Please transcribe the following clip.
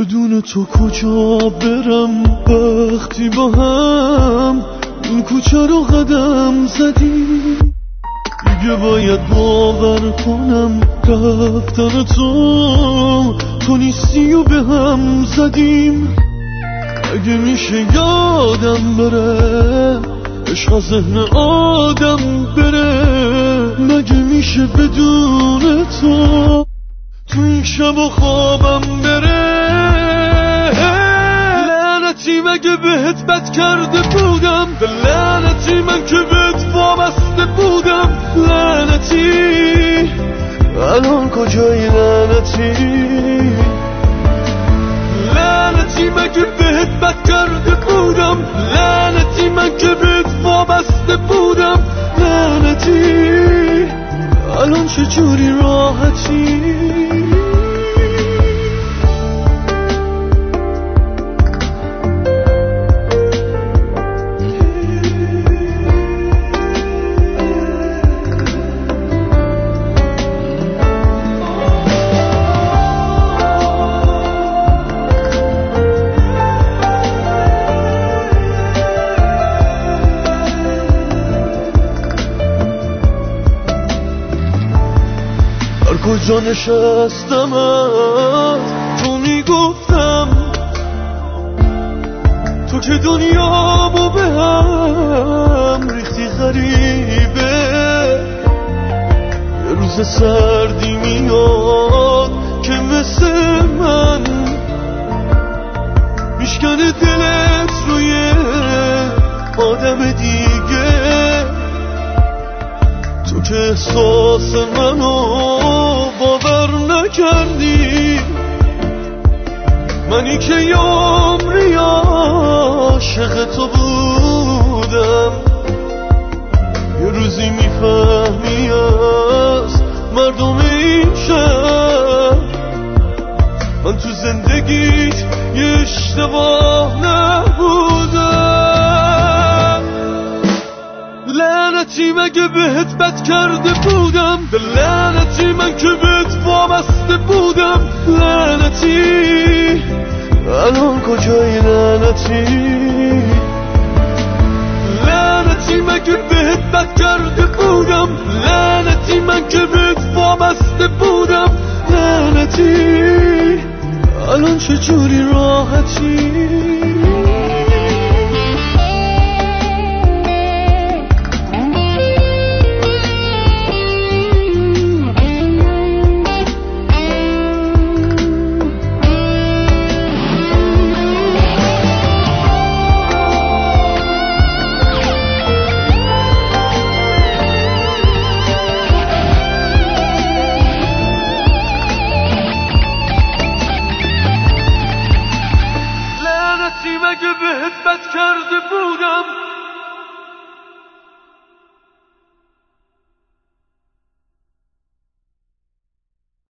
بدون تو کجا برم وقتی با هم این کوچه رو قدم زدیم. دیگه باید باور کنم رفتن تو نیستی و به هم زدیم. اگه میشه یادم بره عشق از ذهن آدم بره، مگه میشه بدون تو این شب و خوابم بره. لعنتی مگه بهت بد کرده بودم، لعنتی من که بهت وابسته بودم. لعنتی الان کجایی؟ لعنتی مگه بهت بد کرده بودم، لعنتی من که بهت وابسته بودم. لعنتی الان چجوری راحتی؟ کجا نشستم تو میگفتم تو که دنیامو به هم ریختی غریبه. یه روز سردی میاد که مثل من میشکنه دلت روی آدم دیگه. تو که احساس منو باور نکردی، منی که یه عمری عاشق تو بودم. یه روزی میفهمی از مردم این شهر من تو زندگیت یه اشتباه نبودم. لعنتی مگه بهت بد کرده بودم، لعنتی من که بهت وابسته بودم. لعنتی الان کجایی؟ لعنتی مگه بهت بد کرده بودم، لعنتی من که بهت وابسته بودم. لعنتی الان چجوری راحتی؟ مگه بهت بد کرده بودم،